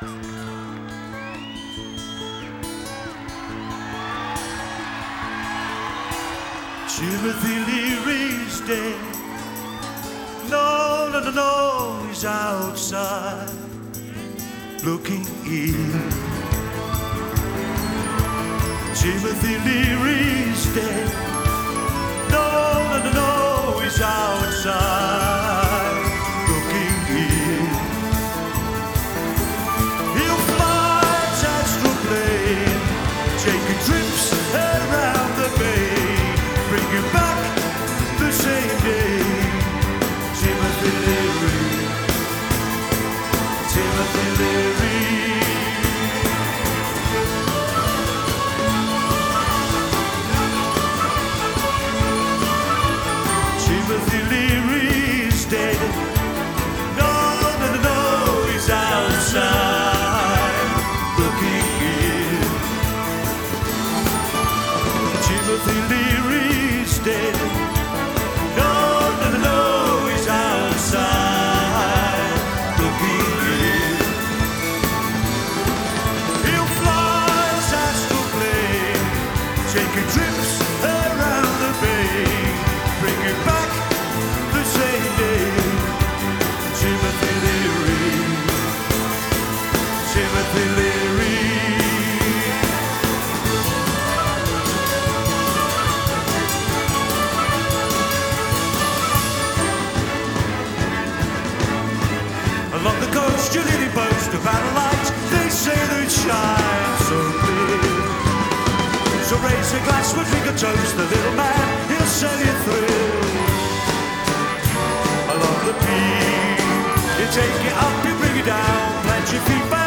Timothy Leary's dead. No, no, no, no, he's outside looking in. Timothy Leary's dead. No, no, no, no, he's outside looking in. He'll fly astral plane, taking trips around the bay, bring you back the same day. Timothy Leary, Timothy Leary. Timothy Leary's dead. No, no, no, no, he's outside looking in. Timothy Leary's dead. No, no, no, no, he's outside looking in. He'll fly his astral plane, taking trips around the bay, bring you back the same day. Timothy Leary, Timothy Leary. Along the coast, you nearly boast about a light they say that shines so clear. So raise a glass with finger toast, the little man, he'll sell you through. Along the peak, you take it up, you bring it down, plant your feet back.